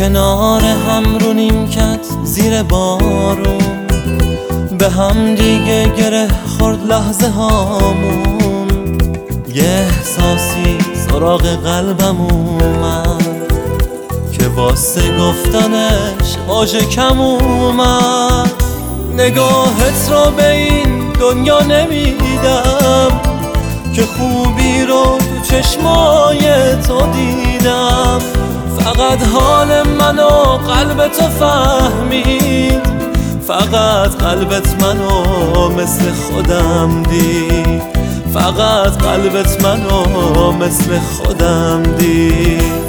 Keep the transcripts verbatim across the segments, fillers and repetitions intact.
کنار هم رو نیمکت زیر بارون، به هم دیگه گره خورد لحظه هامون. یه احساسی سراغ قلبم اومد که واسه گفتنش واژه کم اومد. نگاهت رو به این دنیا نمیدم که خوبی رو تو چشمای تو دیدم. فقط حال منو قلب تو فهمید، فقط قلبت منو مثل خودم دید، فقط قلبت منو مثل خودم دید.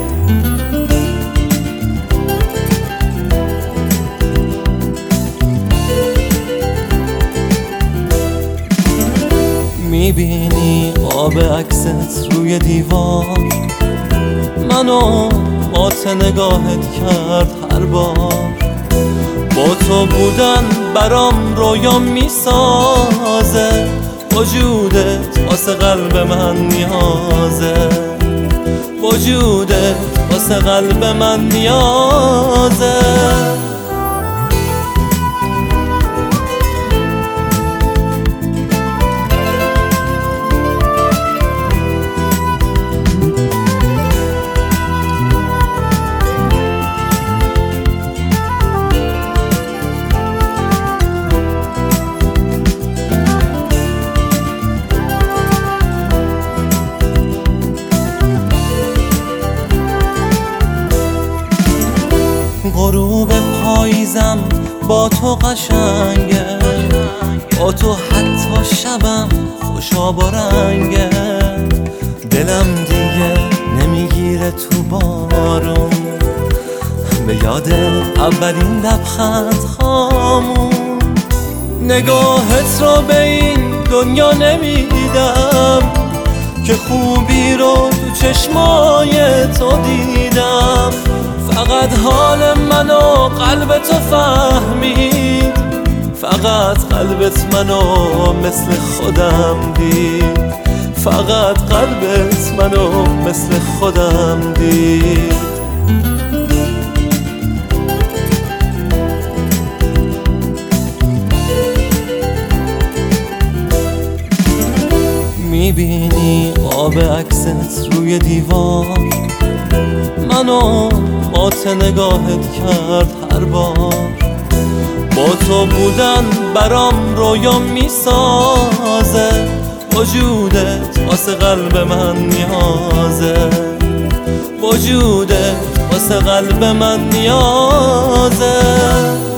میبینی آب عکست روی دیوار، منو مات نگاهت کرد هر بار. با تو بودن برام رویا میسازه، وجودت واسه قلب من نیازه، وجودت واسه قلب من نیازه. غروب پاییزم با تو قشنگه، با تو حتی شبم خوشا با رنگه. دلم دیگه نمیگیره تو بارون، به یاد اولین لبخند هامون. نگاهت رو به این دنیا نمیدم که خوبی رو تو چشمای تو دیدم. فقط حال منو قلب تو فهمید، فقط قلبت منو مثل خودم دید، فقط قلبت منو مثل خودم دید. میبینی آب عکست روی دیوار، منو مات نگاهت کرد هر بار. با تو بودن برام رویا میسازه، وجودت واسه قلب من نیازه، وجودت واسه قلب من نیازه.